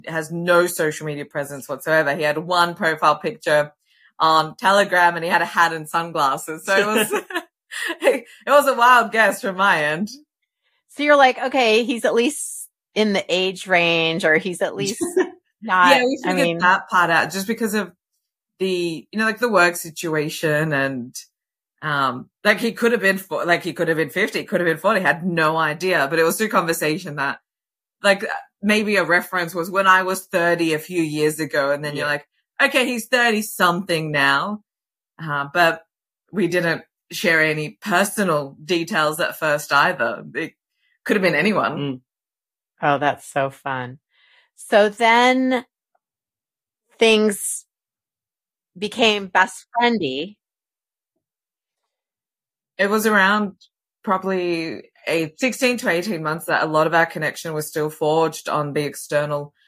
has no social media presence whatsoever. He had one profile picture on Telegram and he had a hat and sunglasses. So it was, it was a wild guess from my end. So you're like, okay, he's at least in the age range, or he's at least not. Yeah, we figured that part out just because of the, like the work situation and, like he could have been, he could have been 50, could have been 40, had no idea, but it was through conversation that like maybe a reference was when I was 30 a few years ago. And then you're like, okay, he's 30 something now. But we didn't share any personal details at first either. It could have been anyone. Mm. Oh, that's so fun. So then things became best friendy. It was around probably 16 to 18 months that a lot of our connection was still forged on the external